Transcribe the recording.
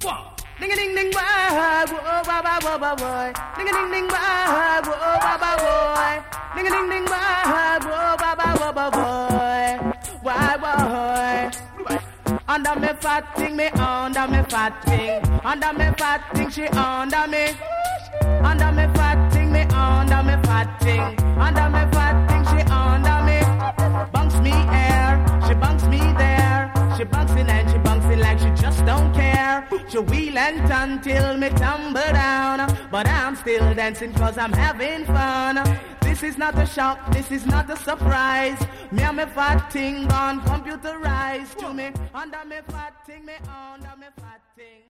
Ding a ding ding boy, whoa ba ba whoa ba boy. Ding a ding ding boy, whoa ba ba boy. Ding a ding ding boy, whoa ba ba whoa ba boy. Why boy? Under me fat thing, me under me fat thing. Under me fat thing, she under me. Under me fat thing, me under me fat thing. Under me fat thing, she under me. Bunks me air, she bunks me there. She bunks in and she bunks in like she just don't care. She wheel and turn till me tumble down. But I'm still dancing cause I'm having fun. This is not a shock, this is not a surprise. Me and me fat thing gone computerized to me. Under me fat thing, me under me fat thing.